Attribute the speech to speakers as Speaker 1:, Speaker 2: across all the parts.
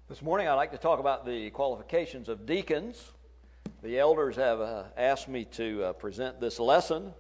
Speaker 1: This morning I'd like to talk about the qualifications of deacons. The elders have asked me to present this lesson.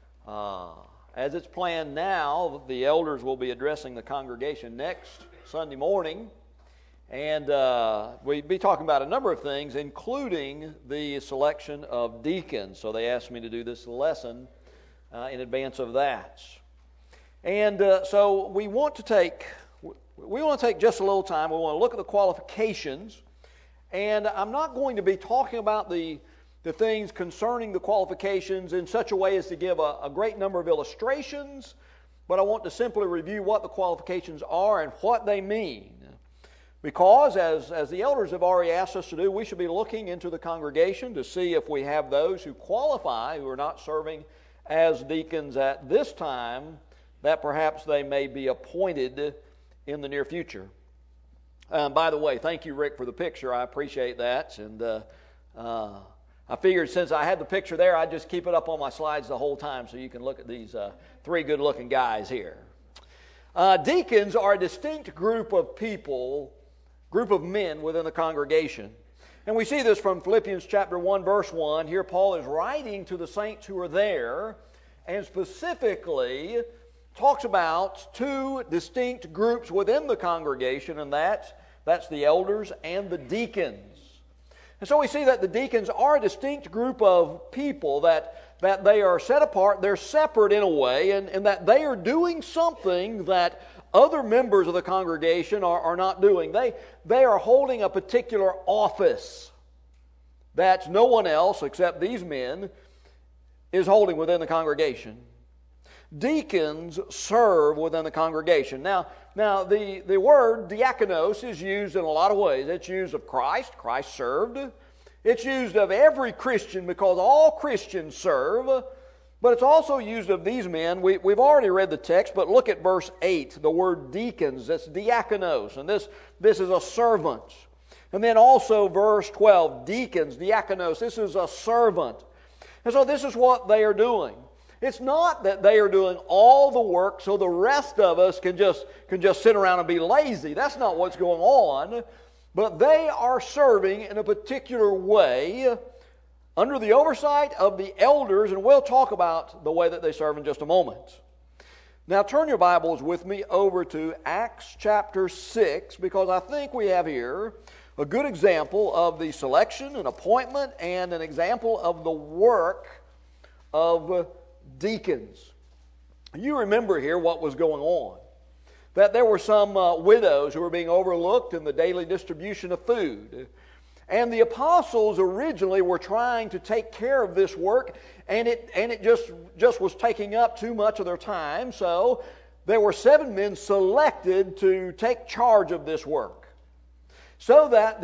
Speaker 1: As it's planned now, the elders will be addressing the congregation next Sunday morning. And we'll be talking about a number of things, including the selection of deacons. So they asked me to do this lesson in advance of that. And so we want to take just a little time. We want to look at the qualifications. And I'm not going to be talking about the things concerning the qualifications in such a way as to give a great number of illustrations, but I want to simply review what the qualifications are and what they mean. Because, as the elders have already asked us to do, we should be looking into the congregation to see if we have those who qualify, who are not serving as deacons at this time, that perhaps they may be appointed in the near future. By the way, thank you, Rick, for the picture. I appreciate that. And I figured since I had the picture there, I'd just keep it up on my slides the whole time so you can look at these three good-looking guys here. Deacons are a distinct group of people, group of men within the congregation. And we see this from Philippians chapter 1, verse 1. Here Paul is writing to the saints who are there, and specifically talks about two distinct groups within the congregation, and that's the elders and the deacons. And so we see that the deacons are a distinct group of people, that they are set apart, they're separate in a way, and that they are doing something that other members of the congregation are not doing. They are holding a particular office that no one else except these men is holding within the congregation. Deacons serve within the congregation. Now the word diakonos is used in a lot of ways. It's used of Christ. Christ served. It's used of every Christian because all Christians serve. But it's also used of these men. We've already read the text, but look at verse 8. The word deacons, that's diakonos. And this is a servant. And then also verse 12, deacons, diakonos. This is a servant. And so this is what they are doing. It's not that they are doing all the work so the rest of us can just sit around and be lazy. That's not what's going on. But they are serving in a particular way under the oversight of the elders, and we'll talk about the way that they serve in just a moment. Now turn your Bibles with me over to Acts chapter 6, because I think we have here a good example of the selection and appointment and an example of the work of deacons. You remember here what was going on. That there were some widows who were being overlooked in the daily distribution of food. And the apostles originally were trying to take care of this work, and it just was taking up too much of their time. So there were 7 men selected to take charge of this work, so that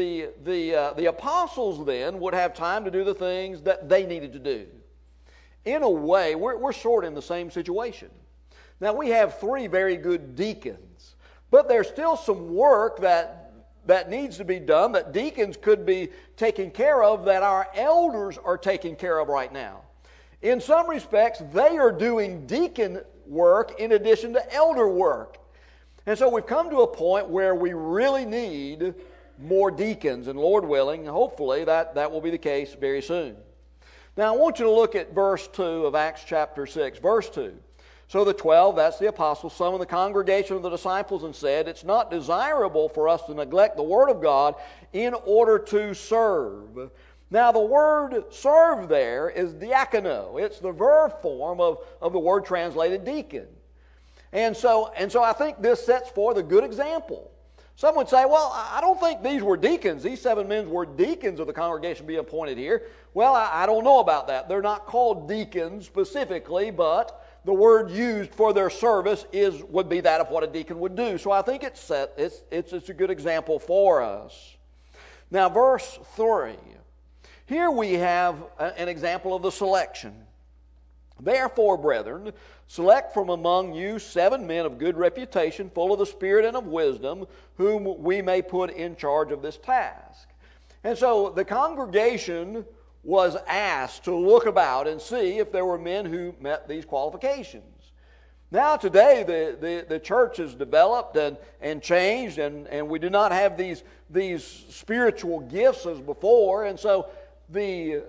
Speaker 1: the apostles then would have time to do the things that they needed to do. In a way, we're sort of in the same situation. Now, we have 3 very good deacons, but there's still some work that needs to be done, that deacons could be taking care of, that our elders are taking care of right now. In some respects, they are doing deacon work in addition to elder work. And so we've come to a point where we really need more deacons, and Lord willing, hopefully that will be the case very soon. Now, I want you to look at verse 2 of Acts chapter 6. Verse 2. So the 12, that's the apostles, summoned the congregation of the disciples and said, "It's not desirable for us to neglect the word of God in order to serve." Now, the word serve there is diakono. It's the verb form of the word translated deacon. And so I think this sets forth a good example. Some would say, well, I don't think these were deacons. These 7 men were deacons of the congregation being appointed here. Well, I don't know about that. They're not called deacons specifically, but the word used for their service would be that of what a deacon would do. So I think it's a good example for us. Now, verse 3. Here we have an example of the selection. "Therefore, brethren, select from among you 7 men of good reputation, full of the Spirit and of wisdom, whom we may put in charge of this task." And so the congregation was asked to look about and see if there were men who met these qualifications. Now today the church has developed and changed, and we do not have these spiritual gifts as before, and so the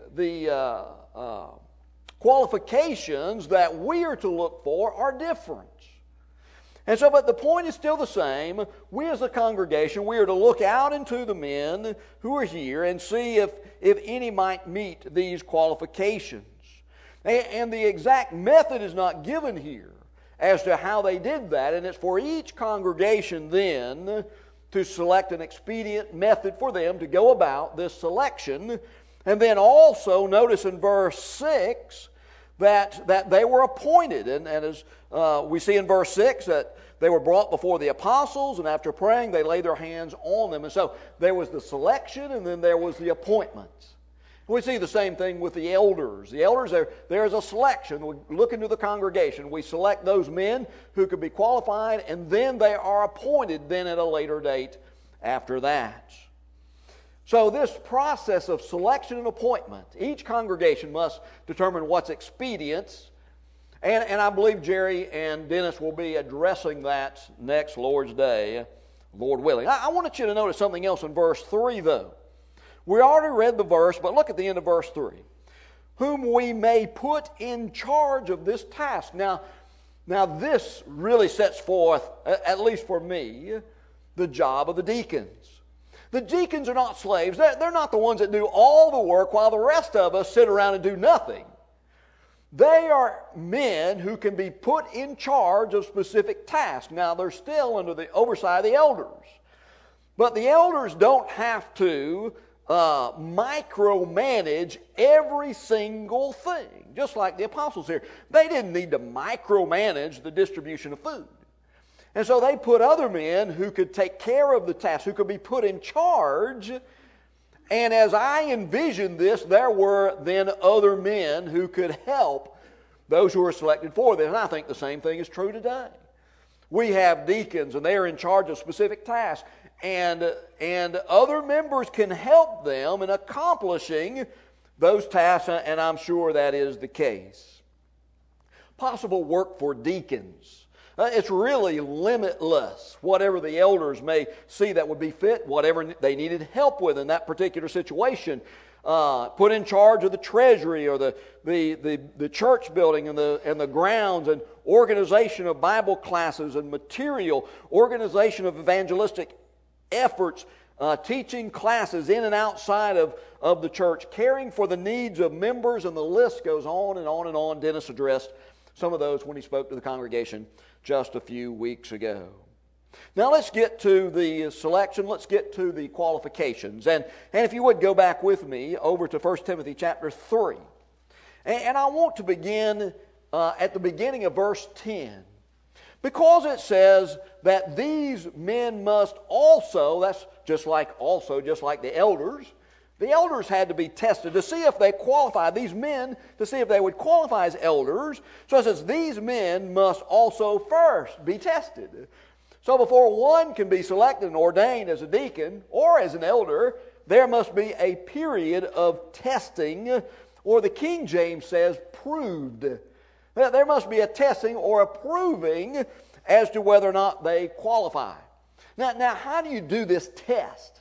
Speaker 1: qualifications that we are to look for are different. And so, but the point is still the same. We as a congregation, we are to look out into the men who are here and see if any might meet these qualifications. And the exact method is not given here as to how they did that, and it's for each congregation then to select an expedient method for them to go about this selection. And then also notice in verse 6 that they were appointed. And as we see in verse 6 that they were brought before the apostles, and after praying they laid their hands on them. And so there was the selection, and then there was the appointments. We see the same thing with the elders. The elders, there is a selection. We look into the congregation. We select those men who could be qualified, and then they are appointed then at a later date after that. So this process of selection and appointment, each congregation must determine what's expedient. And I believe Jerry and Dennis will be addressing that next Lord's Day, Lord willing. I wanted you to notice something else in verse 3, though. We already read the verse, but look at the end of verse 3. Whom we may put in charge of this task. Now this really sets forth, at least for me, the job of the deacons. The deacons are not slaves. They're not the ones that do all the work while the rest of us sit around and do nothing. They are men who can be put in charge of specific tasks. Now, they're still under the oversight of the elders. But the elders don't have to micromanage every single thing, just like the apostles here. They didn't need to micromanage the distribution of food. And so they put other men who could take care of the task, who could be put in charge. And as I envisioned this, there were then other men who could help those who were selected for this. And I think the same thing is true today. We have deacons, and they are in charge of specific tasks. And other members can help them in accomplishing those tasks, and I'm sure that is the case. Possible work for deacons. It's really limitless. Whatever the elders may see that would be fit, whatever they needed help with in that particular situation. Put in charge of the treasury or the church building and the grounds, and organization of Bible classes and material, organization of evangelistic efforts, teaching classes in and outside of the church, caring for the needs of members, and the list goes on and on and on. Dennis addressed some of those when he spoke to the congregation just a few weeks ago. Now let's get to the selection. Let's get to the qualifications. And if you would go back with me over to 1 Timothy chapter 3. And I want to begin at the beginning of verse 10. Because it says that these men must also, that's just like the elders. The elders had to be tested to see if they qualified, these men, to see if they would qualify as elders. So it says these men must also first be tested. So before one can be selected and ordained as a deacon or as an elder, there must be a period of testing, or the King James says proved. There must be a testing or a proving as to whether or not they qualify. Now how do you do this test?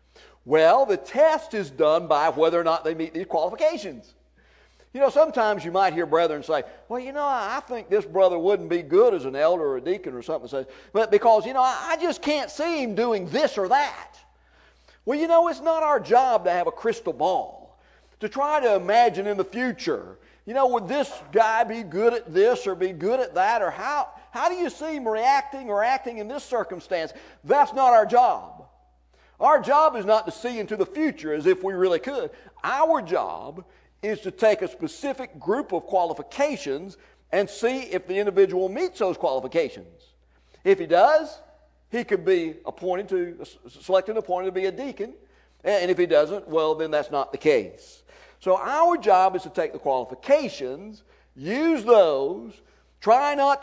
Speaker 1: Well, the test is done by whether or not they meet these qualifications. You know, sometimes you might hear brethren say, well, you know, I think this brother wouldn't be good as an elder or a deacon or something. But because, you know, I just can't see him doing this or that. Well, you know, it's not our job to have a crystal ball, to try to imagine in the future, you know, would this guy be good at this or be good at that, or how do you see him reacting or acting in this circumstance? That's not our job. Our job is not to see into the future as if we really could. Our job is to take a specific group of qualifications and see if the individual meets those qualifications. If he does, he could be selected and appointed to be a deacon. And if he doesn't, well, then that's not the case. So our job is to take the qualifications, use those, try not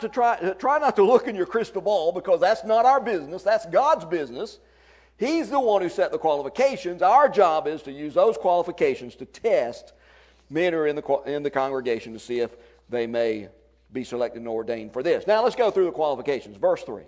Speaker 1: to look in your crystal ball, because that's not our business, that's God's business. He's the one who set the qualifications. Our job is to use those qualifications to test men who are in the congregation to see if they may be selected and ordained for this. Now let's go through the qualifications. Verse 3.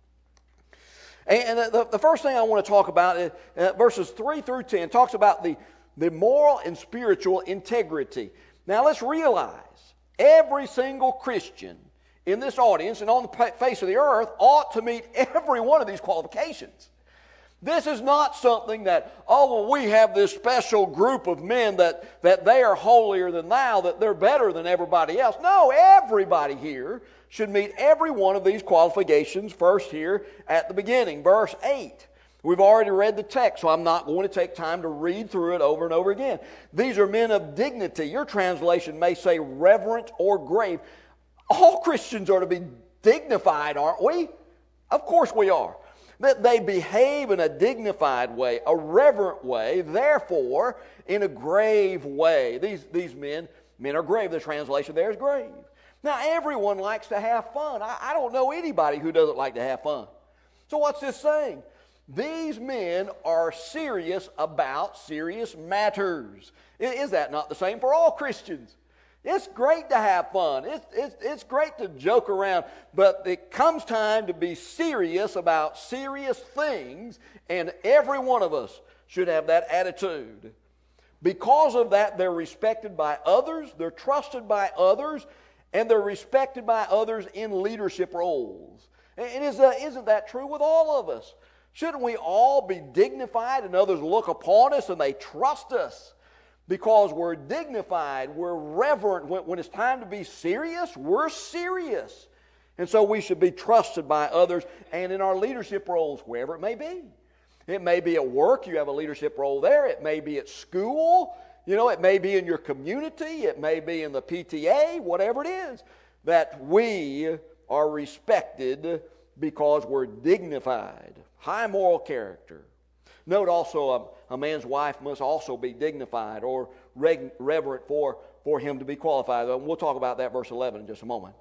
Speaker 1: And the first thing I want to talk about is verses 3 through 10 talks about the moral and spiritual integrity. Now let's realize every single Christian in this audience and on the face of the earth ought to meet every one of these qualifications. This is not something that, we have this special group of men that they are holier than thou, that they're better than everybody else. No, everybody here should meet every one of these qualifications first here at the beginning. Verse 8. We've already read the text, so I'm not going to take time to read through it over and over again. These are men of dignity. Your translation may say reverent or grave. All Christians are to be dignified, aren't we? Of course we are. That they behave in a dignified way, a reverent way, therefore in a grave way. These men are grave. The translation there is grave. Now everyone likes to have fun. I don't know anybody who doesn't like to have fun. So what's this saying? These men are serious about serious matters. Is that not the same for all Christians? It's great to have fun. It's great to joke around, but it comes time to be serious about serious things, and every one of us should have that attitude. Because of that, they're respected by others, they're trusted by others, and they're respected by others in leadership roles. And isn't that true with all of us? Shouldn't we all be dignified and others look upon us and they trust us? Because we're dignified, we're reverent. When it's time to be serious, we're serious. And so we should be trusted by others and in our leadership roles, wherever it may be. It may be at work, you have a leadership role there. It may be at school. It may be in your community. It may be in the PTA, whatever it is. That we are respected because we're dignified. High moral character. Note also a man's wife must also be dignified or reverent for him to be qualified. We'll talk about that verse 11 in just a moment.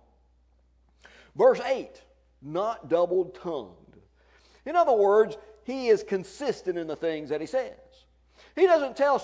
Speaker 1: Verse 8, not double-tongued. In other words, he is consistent in the things that he says. He doesn't tell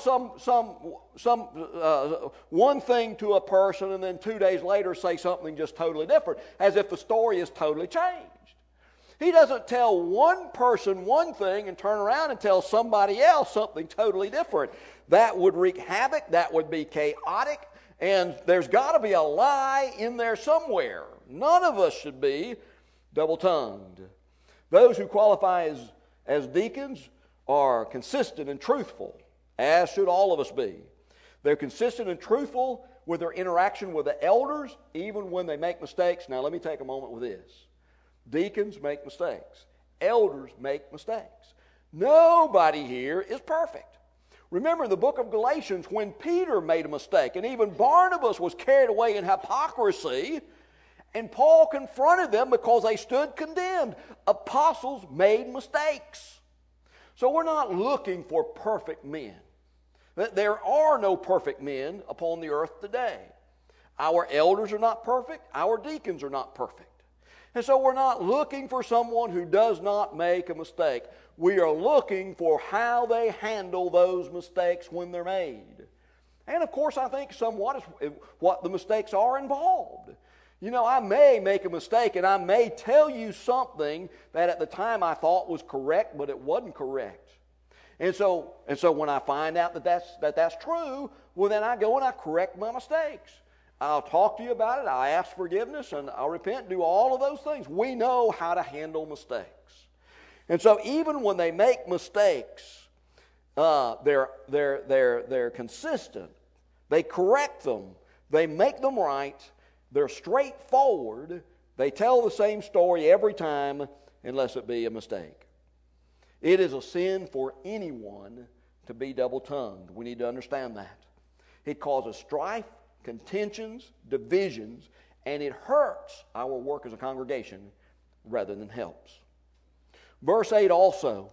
Speaker 1: one thing to a person and then 2 days later say something just totally different, as if the story is totally changed. He doesn't tell one person one thing and turn around and tell somebody else something totally different. That would wreak havoc. That would be chaotic. And there's got to be a lie in there somewhere. None of us should be double-tongued. Those who qualify as deacons are consistent and truthful, as should all of us be. They're consistent and truthful with their interaction with the elders, even when they make mistakes. Now, let me take a moment with this. Deacons make mistakes. Elders make mistakes. Nobody here is perfect. Remember the book of Galatians when Peter made a mistake and even Barnabas was carried away in hypocrisy and Paul confronted them because they stood condemned. Apostles made mistakes. So we're not looking for perfect men. There are no perfect men upon the earth today. Our elders are not perfect. Our deacons are not perfect. And so we're not looking for someone who does not make a mistake. We are looking for how they handle those mistakes when they're made. And of course, I think somewhat is what the mistakes are involved. I may make a mistake and I may tell you something that at the time I thought was correct, but it wasn't correct. And so when I find out that that's true, well then I go and I correct my mistakes. I'll talk to you about it. I'll ask forgiveness and I'll repent, do all of those things. We know how to handle mistakes. And so even when they make mistakes, they're consistent. They correct them. They make them right. They're straightforward. They tell the same story every time unless it be a mistake. It is a sin for anyone to be double-tongued. We need to understand that. It causes strife, contentions, divisions, and it hurts our work as a congregation rather than helps. Verse 8 also,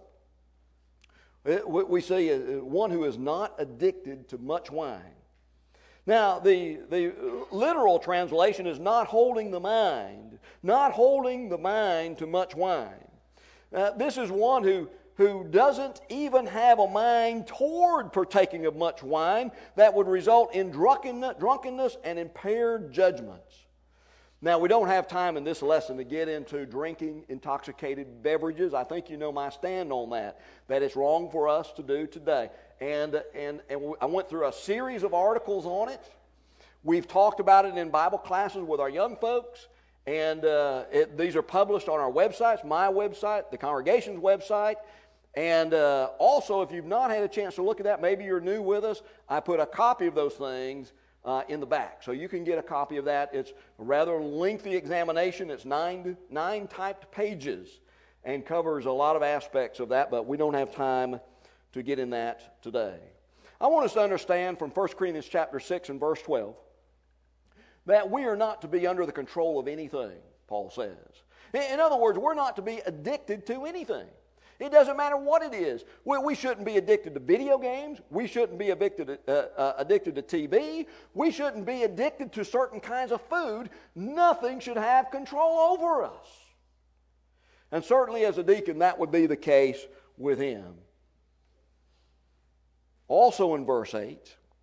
Speaker 1: we see one who is not addicted to much wine. Now, the literal translation is not holding the mind to much wine. This is one who doesn't even have a mind toward partaking of much wine that would result in drunkenness and impaired judgments. Now, we don't have time in this lesson to get into drinking intoxicated beverages. I think you know my stand on that it's wrong for us to do today. And I went through a series of articles on it. We've talked about it in Bible classes with our young folks, and these are published on our websites, my website, the congregation's website. And also, if you've not had a chance to look at that, maybe you're new with us, I put a copy of those things in the back. So you can get a copy of that. It's a rather lengthy examination. It's nine typed pages and covers a lot of aspects of that, but we don't have time to get in that today. I want us to understand from 1 Corinthians chapter 6 and verse 12 that we are not to be under the control of anything, Paul says. In other words, we're not to be addicted to anything. It doesn't matter what it is. We shouldn't be addicted to video games. We shouldn't be addicted to TV. We shouldn't be addicted to certain kinds of food. Nothing should have control over us. And certainly as a deacon, that would be the case with him. Also in verse 8,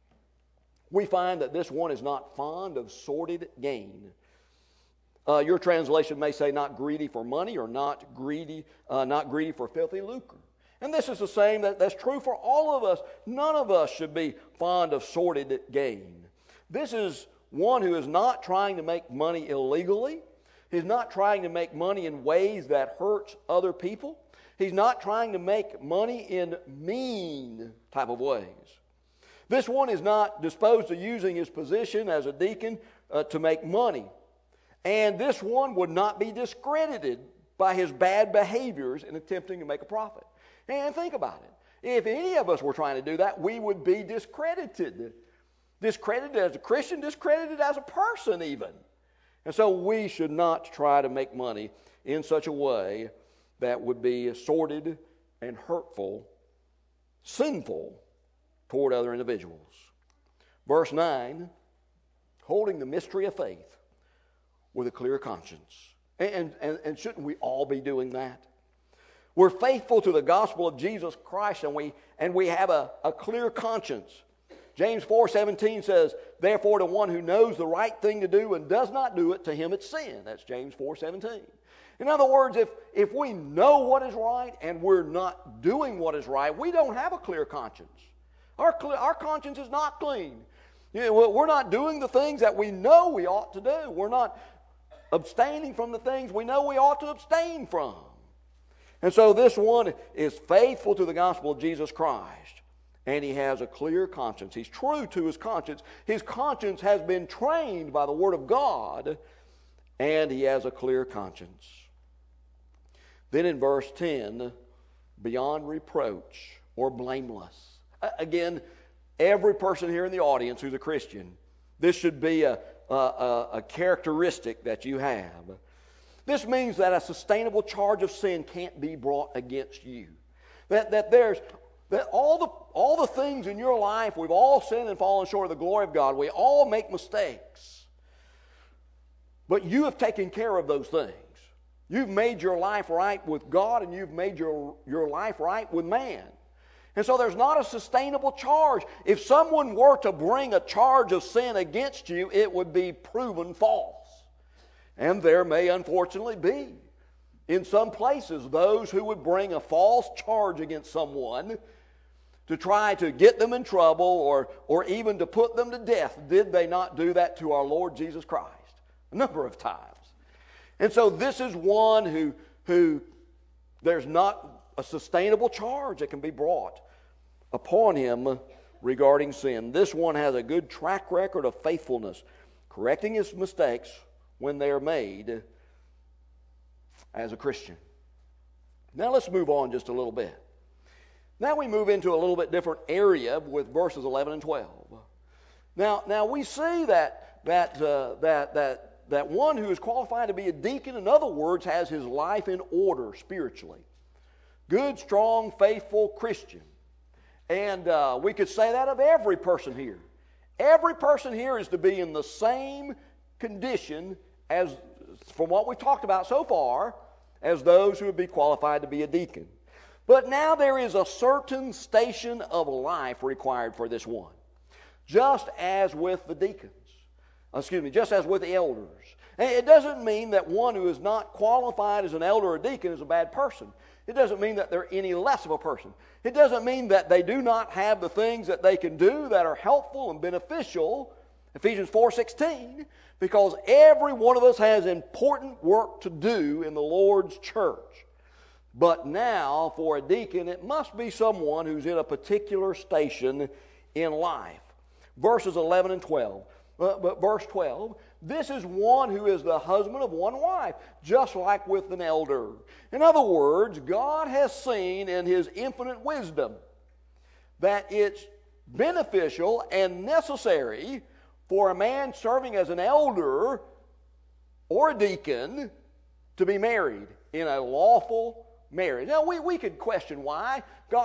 Speaker 1: we find that this one is not fond of sordid gain. Your translation may say not greedy for money or not greedy for filthy lucre. And this is the same, that's true for all of us. None of us should be fond of sordid gain. This is one who is not trying to make money illegally. He's not trying to make money in ways that hurts other people. He's not trying to make money in mean type of ways. This one is not disposed to using his position as a deacon to make money. And this one would not be discredited by his bad behaviors in attempting to make a profit. And think about it. If any of us were trying to do that, we would be discredited. Discredited as a Christian, discredited as a person even. And so we should not try to make money in such a way that would be sordid and hurtful, sinful toward other individuals. Verse 9, holding the mystery of faith with a clear conscience. And shouldn't we all be doing that? We're faithful to the gospel of Jesus Christ, and we have a clear conscience. James 4:17 says, therefore to one who knows the right thing to do and does not do it, to him it's sin. That's James 4:17. In other words, if we know what is right and we're not doing what is right, we don't have a clear conscience. Our conscience is not clean. You know, we're not doing the things that we know we ought to do. We're not abstaining from the things we know we ought to abstain from. And so this one is faithful to the gospel of Jesus Christ, and he has a clear conscience. He's true to his conscience. His conscience has been trained by the Word of God, and he has a clear conscience. Then in verse 10, beyond reproach or blameless. Again, every person here in the audience who's a Christian, this should be a characteristic that you have. This means that a sustainable charge of sin can't be brought against you. That all the things in your life, we've all sinned and fallen short of the glory of God. We all make mistakes. But you have taken care of those things. You've made your life right with God, and you've made your life right with man. And so there's not a sustainable charge. If someone were to bring a charge of sin against you, it would be proven false. And there may unfortunately be, in some places, those who would bring a false charge against someone to try to get them in trouble or even to put them to death. Did they not do that to our Lord Jesus Christ? A number of times. And so this is one who there's not a sustainable charge that can be brought upon him regarding sin. This one has a good track record of faithfulness, correcting his mistakes when they are made as a Christian. Now let's move on just a little bit. Now we move into a little bit different area with verses 11 and 12. Now we see that one who is qualified to be a deacon, in other words, has his life in order spiritually. Good, strong, faithful Christian. And we could say that of every person here. Every person here is to be in the same condition as, from what we've talked about so far, as those who would be qualified to be a deacon. But now there is a certain station of life required for this one. Just as with the deacons. Just as with the elders. It doesn't mean that one who is not qualified as an elder or deacon is a bad person. It doesn't mean that they're any less of a person. It doesn't mean that they do not have the things that they can do that are helpful and beneficial, Ephesians 4:16, because every one of us has important work to do in the Lord's church. But now, for a deacon, it must be someone who's in a particular station in life. Verses 11 and 12. But verse 12, this is one who is the husband of one wife, just like with an elder. In other words, God has seen in His infinite wisdom that it's beneficial and necessary for a man serving as an elder or a deacon to be married in a lawful marriage. Now, we could question why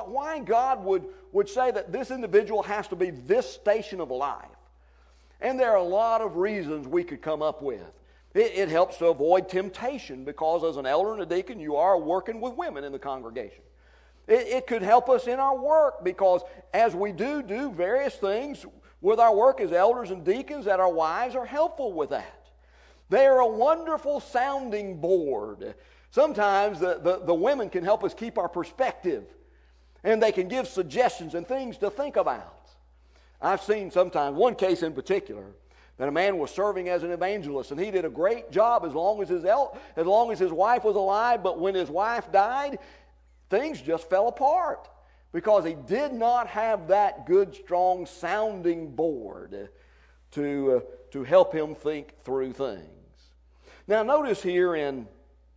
Speaker 1: God would say that this individual has to be this station of life. And there are a lot of reasons we could come up with. It helps to avoid temptation because as an elder and a deacon, you are working with women in the congregation. It could help us in our work because as we do various things with our work as elders and deacons, that our wives are helpful with that. They are a wonderful sounding board. Sometimes the women can help us keep our perspective, and they can give suggestions and things to think about. I've seen sometimes, one case in particular, that a man was serving as an evangelist, and he did a great job as long as his wife was alive, but when his wife died, things just fell apart because he did not have that good, strong sounding board to help him think through things. Now notice here in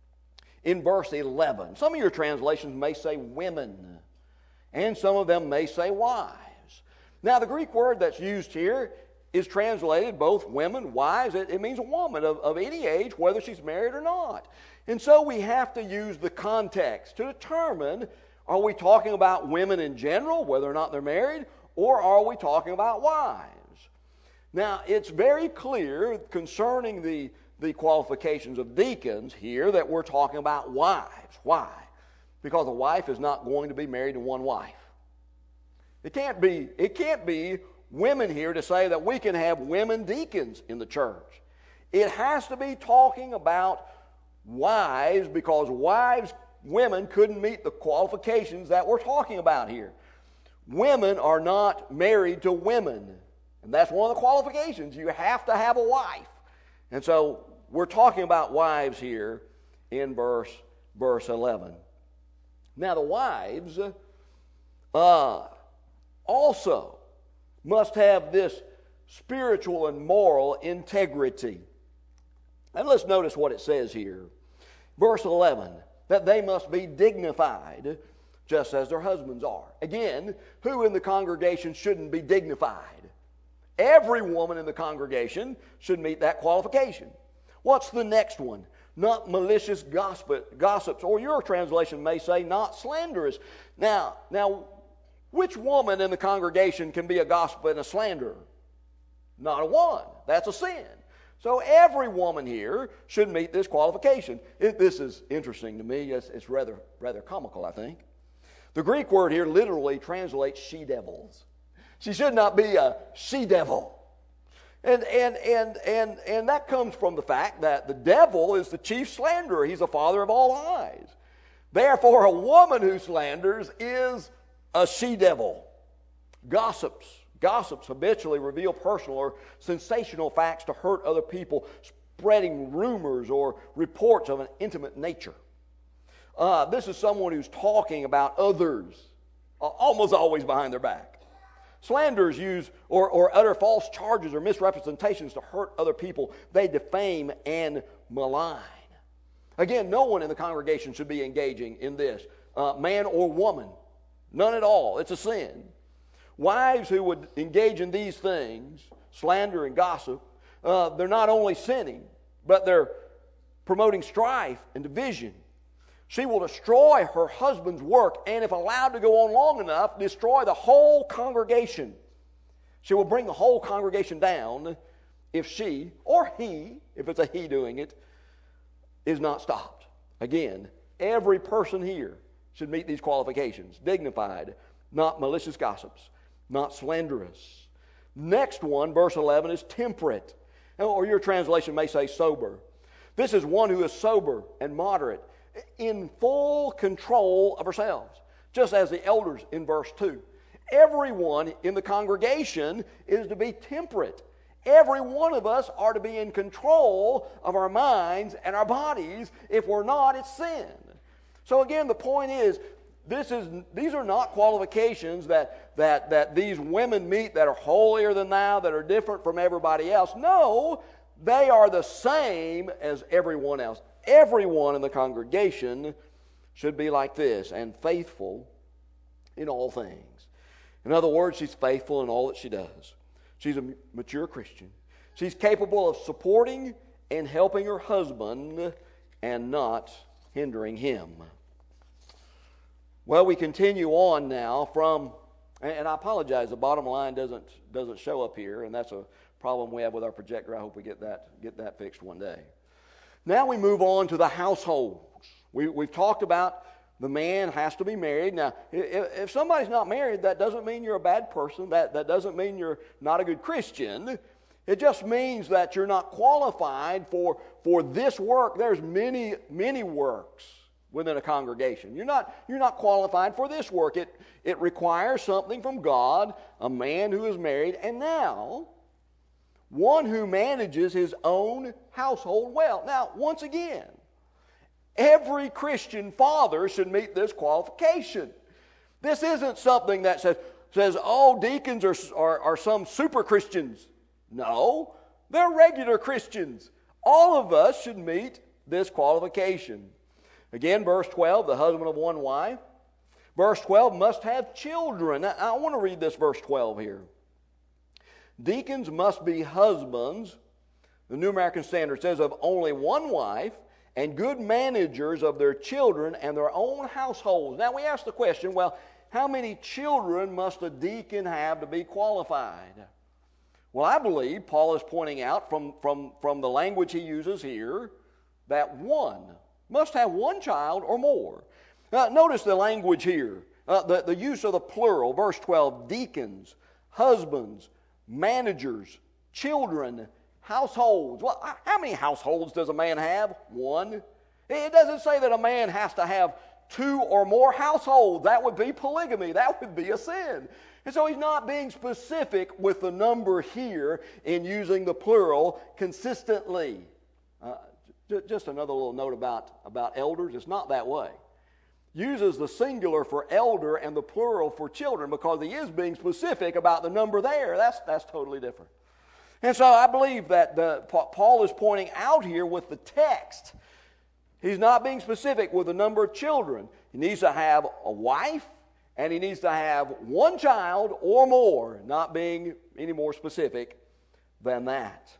Speaker 1: verse 11, some of your translations may say women, and some of them may say wives. Now, the Greek word that's used here is translated both women, wives. It means a woman of any age, whether she's married or not. And so we have to use the context to determine, are we talking about women in general, whether or not they're married, or are we talking about wives? Now, it's very clear concerning the qualifications of deacons here that we're talking about wives. Why? Because a wife is not going to be married to one wife. It can't be women here to say that we can have women deacons in the church. It has to be talking about wives because women couldn't meet the qualifications that we're talking about here. Women are not married to women, and that's one of the qualifications. You have to have a wife. And so we're talking about wives here in verse 11. Now the wives also must have this spiritual and moral integrity. And let's notice what it says here. Verse 11, that they must be dignified just as their husbands are. Again, who in the congregation shouldn't be dignified? Every woman in the congregation should meet that qualification. What's the next one? Not malicious gossips, or your translation may say not slanderous. Now, which woman in the congregation can be a gossiper and a slanderer? Not a one. That's a sin. So every woman here should meet this qualification. This is interesting to me. It's rather comical, I think. The Greek word here literally translates she-devils. She should not be a she-devil. And that comes from the fact that the devil is the chief slanderer. He's the father of all lies. Therefore, a woman who slanders is a she-devil. Gossips habitually reveal personal or sensational facts to hurt other people, spreading rumors or reports of an intimate nature. This is someone who's talking about others, almost always behind their back. Slanders use or utter false charges or misrepresentations to hurt other people. They defame and malign. Again, no one in the congregation should be engaging in this, man or woman. None at all. It's a sin. Wives who would engage in these things, slander and gossip, they're not only sinning, but they're promoting strife and division. She will destroy her husband's work, and if allowed to go on long enough, destroy the whole congregation. She will bring the whole congregation down if she, or he, if it's a he doing it, is not stopped. Again, every person here should meet these qualifications. Dignified, not malicious gossips, not slanderous. Next one, verse 11, is temperate. Or your translation may say sober. This is one who is sober and moderate, in full control of herself, just as the elders in verse 2. Everyone in the congregation is to be temperate. Every one of us are to be in control of our minds and our bodies. If we're not, it's sin. So again, the point is, these are not qualifications that these women meet that are holier than thou, that are different from everybody else. No, they are the same as everyone else. Everyone in the congregation should be like this, and faithful in all things. In other words, she's faithful in all that she does. She's a mature Christian. She's capable of supporting and helping her husband and not hindering him. Well, we continue on now from, and I apologize, the bottom line doesn't show up here, and that's a problem we have with our projector. I hope we get that fixed one day. Now we move on to the households. We've talked about the man has to be married. Now, if somebody's not married, that doesn't mean you're a bad person. That doesn't mean you're not a good Christian. It just means that you're not qualified for this work. There's many, many works within a congregation. You're not qualified for this work. It requires something from God, a man who is married, and now one who manages his own household well. Now, once again, every Christian father should meet this qualification. This isn't something that says oh, deacons are some super Christians. No, they're regular Christians. All of us should meet this qualification. Again, verse 12, the husband of one wife. Verse 12, must have children. Now, I want to read this verse 12 here. Deacons must be husbands, the New American Standard says, of only one wife, and good managers of their children and their own households. Now we ask the question, well, how many children must a deacon have to be qualified? Well, I believe Paul is pointing out from the language he uses here that one must have one child or more. Notice the language here, the use of the plural, verse 12, deacons, husbands, managers, children, households. Well, how many households does a man have? One. It doesn't say that a man has to have two or more households. That would be polygamy. That would be a sin. And so he's not being specific with the number here in using the plural consistently. Just another little note about elders. It's not that way. Uses the singular for elder and the plural for children because he is being specific about the number there. That's totally different. And so I believe that Paul is pointing out here with the text, he's not being specific with the number of children. He needs to have a wife, and he needs to have one child or more, not being any more specific than that.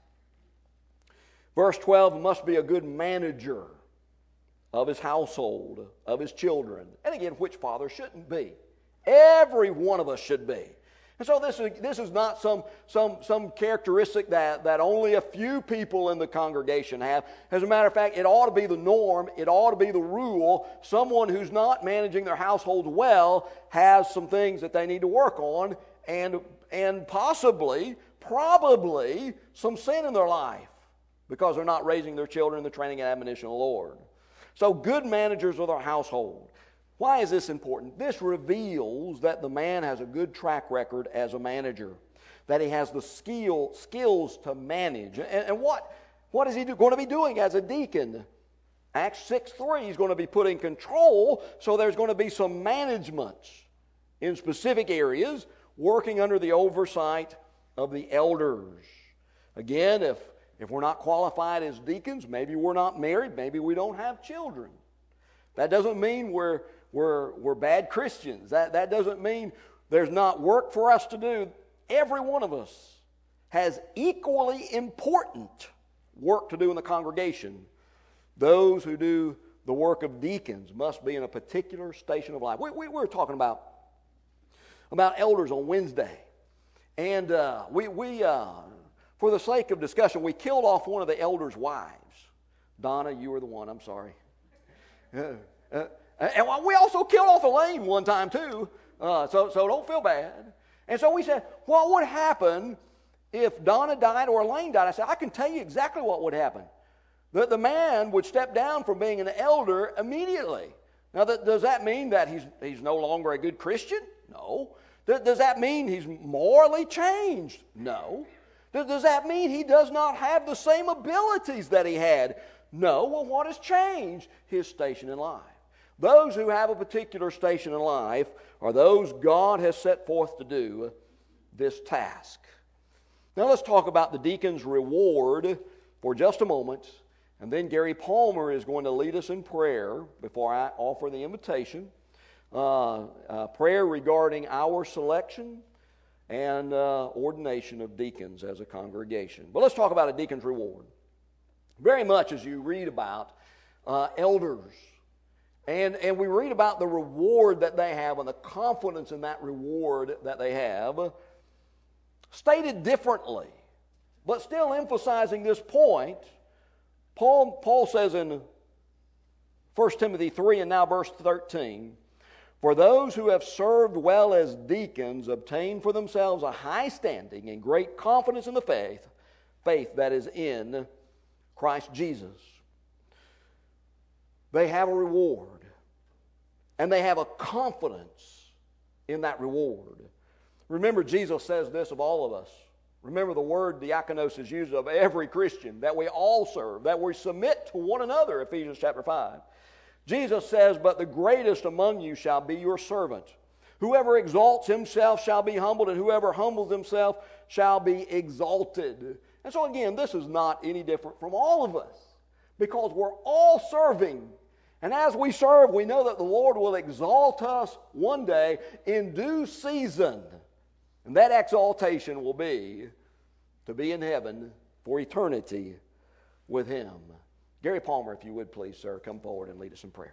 Speaker 1: Verse 12, must be a good manager of his household, of his children. And again, which father shouldn't be? Every one of us should be. And so this is not some characteristic that only a few people in the congregation have. As a matter of fact, it ought to be the norm. It ought to be the rule. Someone who's not managing their household well has some things that they need to work on and possibly, probably, some sin in their life because they're not raising their children in the training and admonition of the Lord. So good managers of their household. Why is this important? This reveals that the man has a good track record as a manager, that he has the skills to manage. And what is he going to be doing as a deacon? Acts 6:3, he's going to be put in control, so there's going to be some management in specific areas, working under the oversight of the elders. Again, if we're not qualified as deacons, maybe we're not married, maybe we don't have children. That doesn't mean we're bad Christians. That doesn't mean there's not work for us to do. Every one of us has equally important work to do in the congregation. Those who do the work of deacons must be in a particular station of life. We were talking about elders on Wednesday. And we for the sake of discussion, we killed off one of the elders' wives. Donna, you were the one. I'm sorry. And we also killed off Elaine one time too, so don't feel bad. And so we said, what would happen if Donna died or Elaine died? I said, I can tell you exactly what would happen. The man would step down from being an elder immediately. Now, does that mean that he's no longer a good Christian? No. Does that mean he's morally changed? No. Does that mean he does not have the same abilities that he had? No. Well, what has changed? His station in life. Those who have a particular station in life are those God has set forth to do this task. Now let's talk about the deacon's reward for just a moment, and then Gary Palmer is going to lead us in prayer before I offer the invitation. Prayer regarding our selection and ordination of deacons as a congregation. But let's talk about a deacon's reward. Very much as you read about elders, and we read about the reward that they have and the confidence in that reward that they have, stated differently, but still emphasizing this point. Paul says in 1 Timothy 3 and now verse 13, "For those who have served well as deacons obtain for themselves a high standing and great confidence in the faith that is in Christ Jesus." They have a reward, and they have a confidence in that reward. Remember, Jesus says this of all of us. Remember, the word diakonos is used of every Christian, that we all serve, that we submit to one another, Ephesians chapter 5. Jesus says, "But the greatest among you shall be your servant. Whoever exalts himself shall be humbled, and whoever humbles himself shall be exalted." And so again, this is not any different from all of us, because we're all serving. And as we serve, we know that the Lord will exalt us one day in due season. And that exaltation will be to be in heaven for eternity with Him. Gary Palmer, if you would please, sir, come forward and lead us in prayer.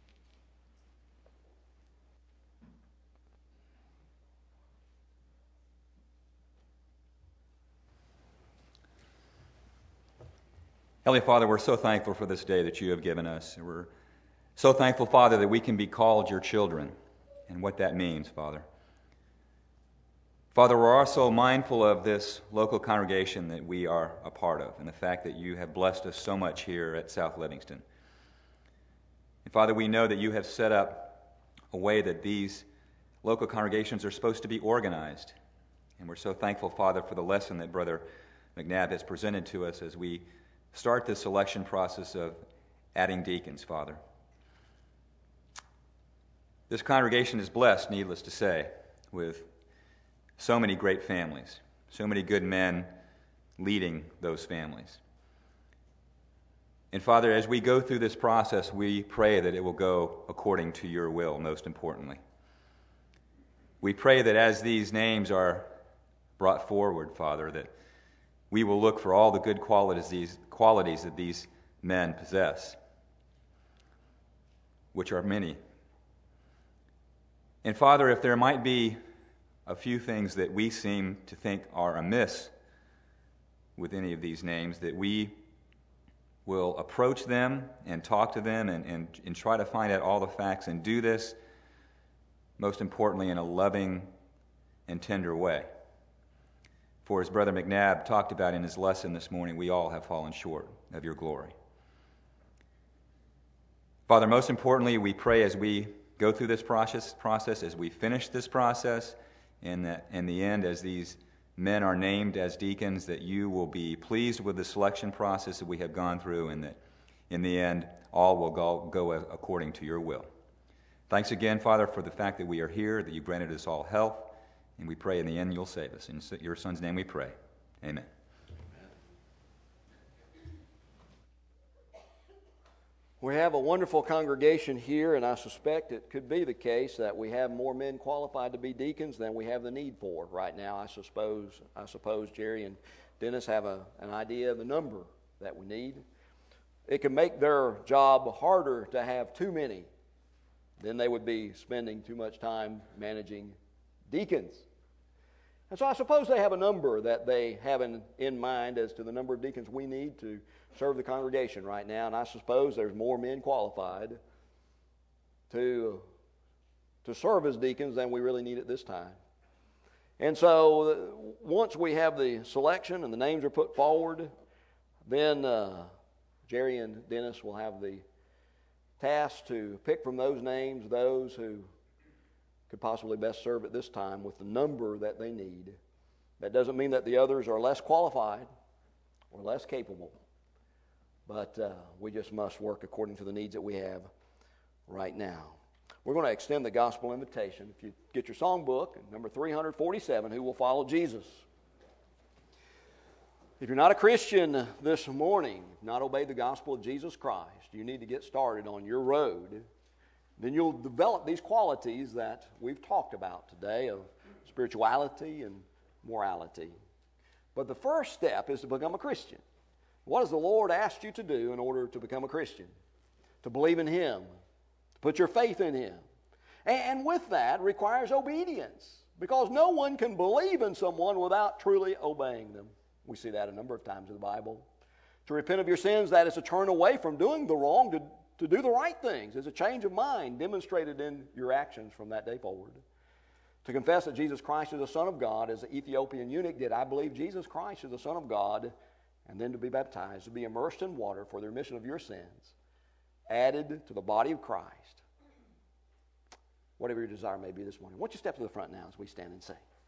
Speaker 2: Heavenly Father, we're so thankful for this day that you have given us. We're so thankful, Father, that we can be called your children and what that means, Father. Father, we're also mindful of this local congregation that we are a part of and the fact that you have blessed us so much here at South Livingston. And Father, we know that you have set up a way that these local congregations are supposed to be organized. And we're so thankful, Father, for the lesson that Brother McNabb has presented to us as we start this selection process of adding deacons, Father. This congregation is blessed, needless to say, with so many great families, so many good men leading those families. And Father, as we go through this process, we pray that it will go according to your will, most importantly. We pray that as these names are brought forward, Father, that we will look for all the good qualities that these men possess, which are many. And Father, if there might be a few things that we seem to think are amiss with any of these names, that we will approach them and talk to them and try to find out all the facts and do this, most importantly, in a loving and tender way. For as Brother McNabb talked about in his lesson this morning, we all have fallen short of your glory. Father, most importantly, we pray as we go through this process, as we finish this process, and that in the end, as these men are named as deacons, that you will be pleased with the selection process that we have gone through, and that in the end, all will go according to your will. Thanks again, Father, for the fact that we are here, that you granted us all health, and we pray in the end you'll save us. In your Son's name we pray. Amen.
Speaker 1: We have a wonderful congregation here, and I suspect it could be the case that we have more men qualified to be deacons than we have the need for right now. I suppose Jerry and Dennis have an idea of the number that we need. It can make their job harder to have too many. Then they would be spending too much time managing deacons. And so I suppose they have a number that they have in mind as to the number of deacons we need to serve the congregation right now, and I suppose there's more men qualified to serve as deacons than we really need at this time. And so once we have the selection and the names are put forward, then Jerry and Dennis will have the task to pick from those names those who could possibly best serve at this time with the number that they need. That doesn't mean that the others are less qualified or less capable, but we just must work according to the needs that we have right now. We're going to extend the gospel invitation. If you get your songbook, number 347, Who Will Follow Jesus? If you're not a Christian this morning, not obeyed the gospel of Jesus Christ, you need to get started on your road. Then you'll develop these qualities that we've talked about today of spirituality and morality. But the first step is to become a Christian. What has the Lord asked you to do in order to become a Christian? To believe in Him, to put your faith in Him. And with that requires obedience, because no one can believe in someone without truly obeying them. We see that a number of times in the Bible. To repent of your sins, that is to turn away from doing the wrong to do the right things. It's a change of mind demonstrated in your actions from that day forward. To confess that Jesus Christ is the Son of God, as the Ethiopian eunuch did. I believe Jesus Christ is the Son of God. And then to be baptized, to be immersed in water for the remission of your sins, added to the body of Christ. Whatever your desire may be this morning. Why don't you step to the front now as we stand and sing?